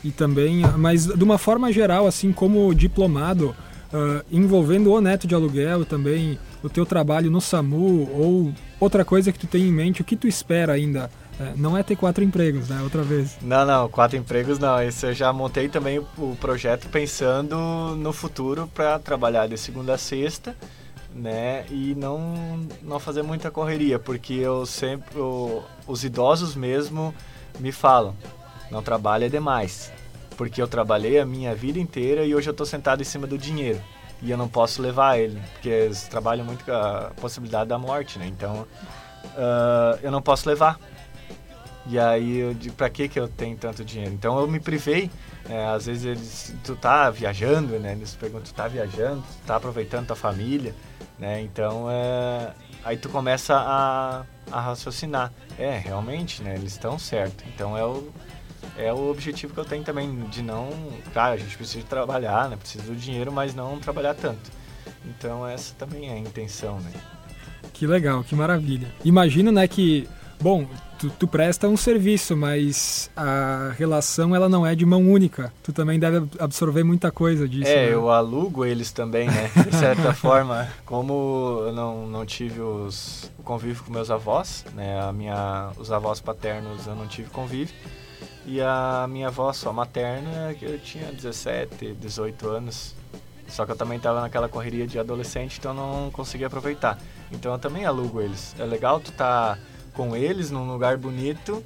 e também, mas de uma forma geral, assim como diplomado, uh, envolvendo o Neto de Aluguel e também o teu trabalho no SAMU ou outra coisa que tu tem em mente, o que tu espera ainda? É, não é ter quatro empregos, né? Outra vez. Não, não, quatro empregos não. Isso eu já montei também o, o projeto pensando no futuro para trabalhar de segunda a sexta, né? E não, não fazer muita correria, porque eu sempre, eu, os idosos mesmo me falam, não trabalha demais, porque eu trabalhei a minha vida inteira e hoje eu estou sentado em cima do dinheiro e eu não posso levar ele, porque eles trabalham muito com a possibilidade da morte, né? Então, uh, eu não posso levar. E aí eu digo, pra que que eu tenho tanto dinheiro? Então eu me privei, é, às vezes eles, tu tá viajando, né? Eles perguntam, tu tá viajando, tu tá aproveitando tua família, né? Então, é, aí tu começa a, a raciocinar. É, realmente, né? Eles estão certos. Então é o, é o objetivo que eu tenho também, de não... Claro, a gente precisa trabalhar, né? Precisa do dinheiro, mas não trabalhar tanto. Então essa também é a intenção, né? Que legal, que maravilha. Imagino, né, que... Bom, tu, tu presta um serviço, mas a relação ela não é de mão única. Tu também deve absorver muita coisa disso. É, né? eu alugo eles também, né? De certa forma, como eu não, não tive os, o convívio com meus avós, né? A minha, os avós paternos eu não tive convívio. E a minha avó só materna, que eu tinha dezessete, dezoito anos. Só que eu também estava naquela correria de adolescente, então não conseguia aproveitar. Então eu também alugo eles. É legal tu tá com eles num lugar bonito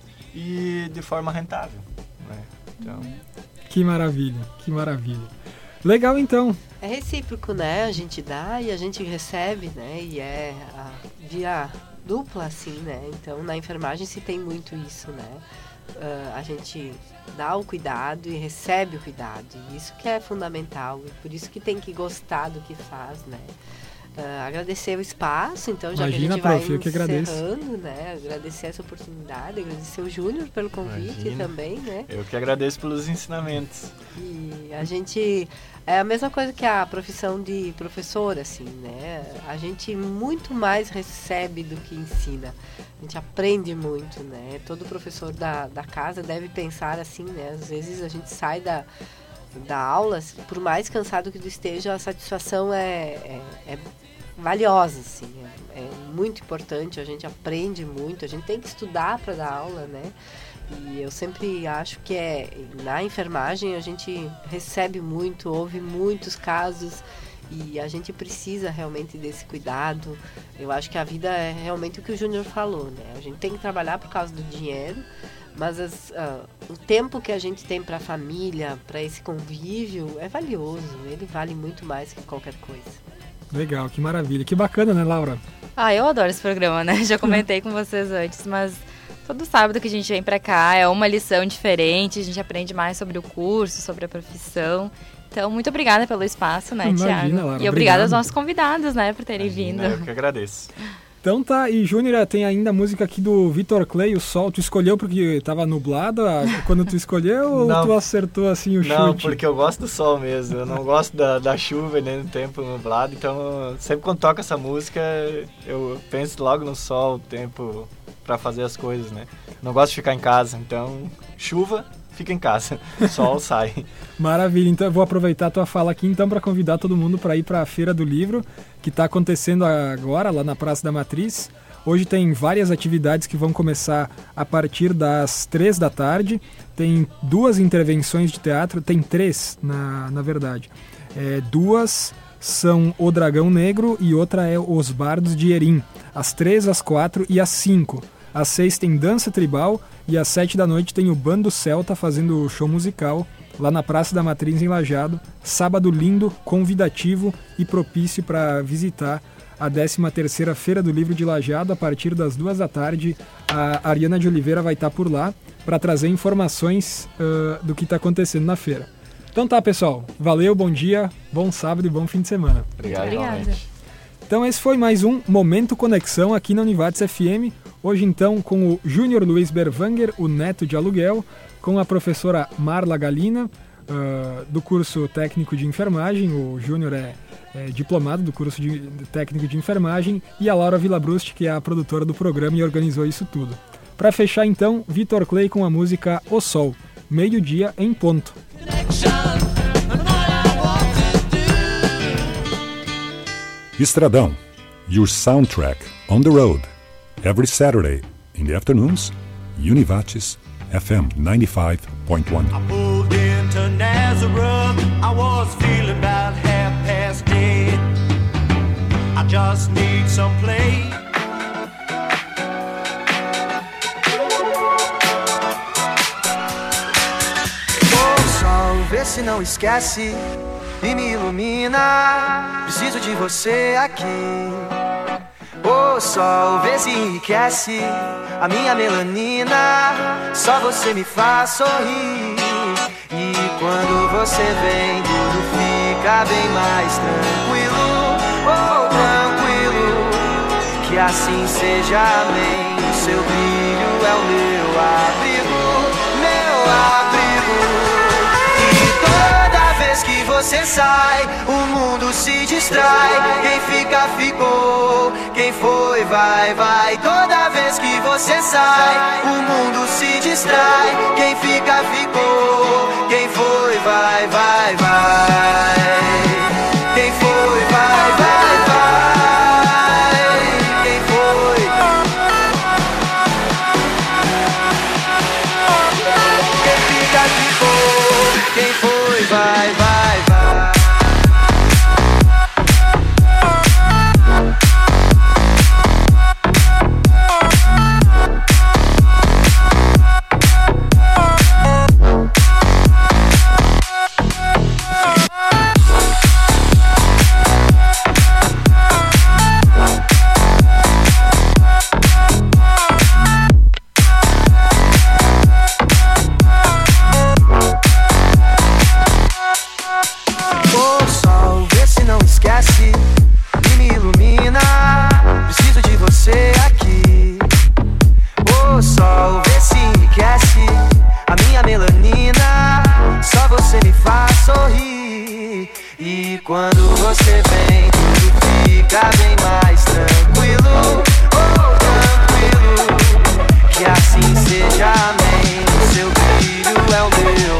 e de forma rentável, né? Então... Que maravilha, que maravilha. Legal, então. É recíproco, né? A gente dá e a gente recebe, né? E é a via dupla, assim, né? Então, na enfermagem se tem muito isso, né? Uh, a gente dá o cuidado e recebe o cuidado. E isso que é fundamental. E por isso que tem que gostar do que faz, né? Uh, agradecer o espaço, então, já Imagina, que a gente prof, eu que vai agradeço. encerrando, né? Agradecer essa oportunidade, agradecer o Júnior pelo convite. Imagina. Também, né? Eu que agradeço pelos ensinamentos. E a gente... É a mesma coisa que a profissão de professor, assim, né? A gente muito mais recebe do que ensina. A gente aprende muito, né? Todo professor da, da casa deve pensar assim, né? Às vezes a gente sai da... da aula, por mais cansado que tu esteja, a satisfação é, é, é valiosa, assim, é, é muito importante, a gente aprende muito, a gente tem que estudar para dar aula, né? E eu sempre acho que é, na enfermagem a gente recebe muito, ouve muitos casos e a gente precisa realmente desse cuidado. Eu acho que a vida é realmente o que o Júnior falou, né? A gente tem que trabalhar por causa do dinheiro, mas as, uh, o tempo que a gente tem para a família, para esse convívio, é valioso. Ele vale muito mais que qualquer coisa. Legal, que maravilha. Que bacana, né, Laura? Ah, eu adoro esse programa, né? Já comentei com vocês antes, mas todo sábado que a gente vem para cá é uma lição diferente, a gente aprende mais sobre o curso, sobre a profissão. Então, muito obrigada pelo espaço, né, Imagina, Thiago? Laura, e obrigado. obrigada aos nossos convidados, né, por terem Imagina, vindo. Eu que agradeço. Então tá, e Júnior, tem ainda a música aqui do Vitor Clay, O Sol. Tu escolheu porque tava nublado a, quando tu escolheu ou Não. tu acertou assim o Não, chute? porque eu gosto do sol mesmo. Eu não gosto da, da chuva nem do tempo nublado. Então, sempre quando toco essa música, eu penso logo no sol, o tempo pra fazer as coisas, né? Não gosto de ficar em casa. Então, chuva, fica em casa. Sol, sai. Maravilha, então eu vou aproveitar a tua fala aqui então para convidar todo mundo para ir para a Feira do Livro, que está acontecendo agora lá na Praça da Matriz. Hoje tem várias atividades que vão começar a partir das três da tarde. Tem duas intervenções de teatro, tem três na, na verdade. É, duas são O Dragão Negro e outra é Os Bardos de Erim. Às três, às quatro e às cinco. Às seis tem dança tribal e às sete da noite tem o Bando Celta fazendo show musical lá na Praça da Matriz em Lajeado. Sábado lindo, convidativo e propício para visitar a décima terceira Feira do Livro de Lajeado. A partir das duas da tarde, a Ariana de Oliveira vai estar por lá para trazer informações uh, do que está acontecendo na feira. Então tá, pessoal. Valeu, bom dia, bom sábado e bom fim de semana. Obrigado, Obrigada. realmente. Então esse foi mais um Momento Conexão aqui na Univates F M. Hoje então com o Júnior Luiz Berwanger, o neto de aluguel, com a professora Marla Galina, uh, do curso técnico de enfermagem. O Júnior é, é diplomado do curso de, de técnico de enfermagem, e a Laura Villabrust, que é a produtora do programa e organizou isso tudo. Para fechar então, Vitor Clay com a música O Sol. meio-dia em ponto. Estradão, your soundtrack on the road. Every Saturday in the afternoons, Univates F M ninety-five point one. I moved into Nazareth, I was feeling about half past dead. I just need some play. O sol, vê se não esquece e me ilumina. Preciso de você aqui. O sol, vê se enriquece a minha melanina. Só você me faz sorrir. E quando você vem, tudo fica bem mais tranquilo. Oh, tranquilo. Que assim seja, amém. O seu brilho é o meu abrigo, meu abrigo. Que você sai, o mundo se distrai. Quem fica, ficou. Quem foi, vai, vai. Toda vez que você sai, o mundo se distrai. Quem fica, ficou. Quem foi, vai, vai, vai. Quem foi, vai, vai, vai. Quem foi? Quem fica, ficou. Quem foi, vai, vai. E quando você vem, tudo fica bem mais tranquilo. Oh, tranquilo. Que assim seja, amém. O seu brilho é o meu